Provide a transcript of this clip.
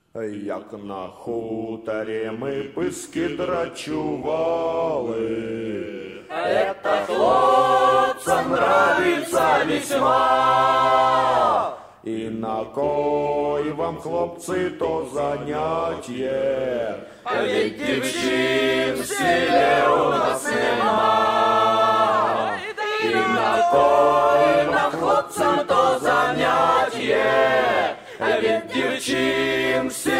Як на хуторі ми писки драчували. Это хлопцам нравится весьма. І на кой вам, хлопці, то заняттє? А ведь девчин в селе у нас нема. И на кой нам, хлопцам, то заняттє? А ведь девчин в селе